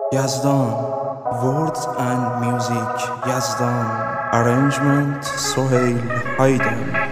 Yazdan, words and music. Yazdan, arrangement Sohail Haydar.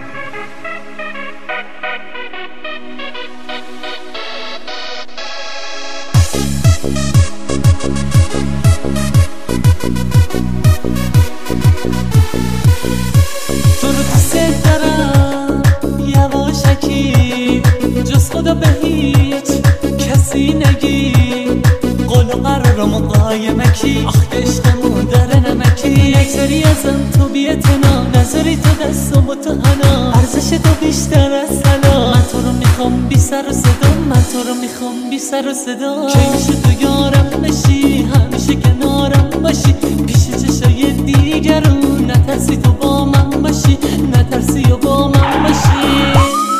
تو رو دوست دارم یواشکی، جز خدا به هیچ کسی نگی. قول و قرارم و قایمه کی، آخ که عشقمون داره نمکی. نگذاری ازم تو بی‌اعتنا، نذاری تو دستم و تو حنا. ارزش تو بیشتر از طلا، من تو رو میخوام بی سر و صدا، من تو رو میخوام بی سر و صدا. کی میشه تو یارم بشی، همیشه کنارم باشی، پیش چشای دیگرون. نترسی تو با من باشی، نترسی و با من باشی.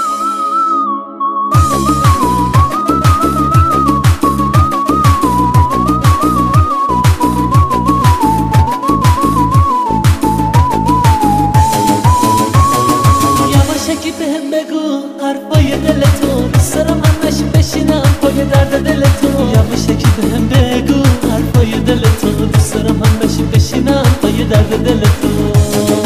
یواشکی بهم بگو حرفای دل تو، دوست دارم همش بشینم پای درد دل تو. یواشکی بهم بگو حرفای دل تو، دوست دارم همش بشینم پای درد دل تو.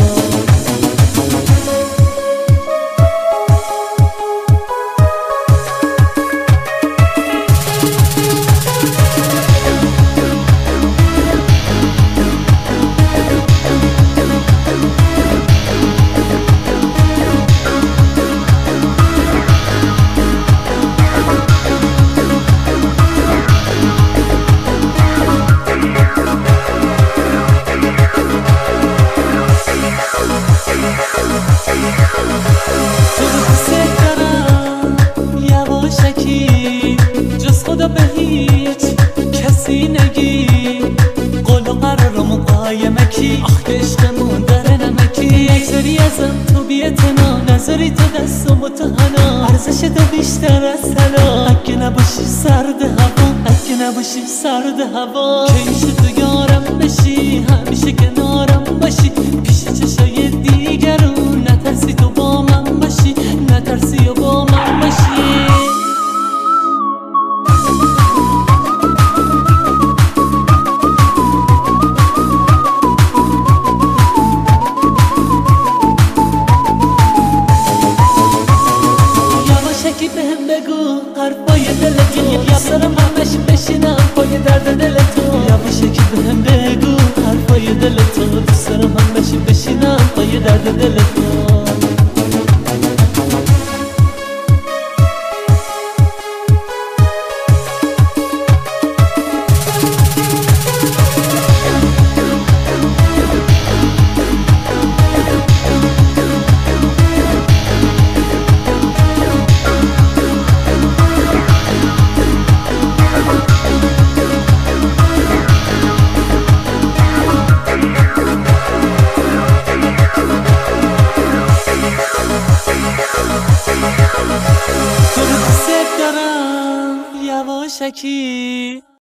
جز خدا به هیچ کسی نگی. قول و قرارم و قایمه کی، آخ که عشقمون داره نمکی. نگذاری ازم تو بی‌اعتنا، نذاری تو دستم و تو حنا. ارزش تو بیشتر از طلا، اگه نباشی سرد هوا، اگه نباشی سرد هوا. کی میشه تو یارم بشی، همیشه کنارم باشی، پیش چشای دیگرون. نترسی تو با من باشی، نترسی و با من باشی. یکی بهم بگو حرفای دل تو، دوست دارم همش بشینم پای درد دل تو. یواشکی بهم بگو حرفای دل تو، دوست دارم همش بشینم پای درد دل تو. تو رو دوست دارم یواشکی.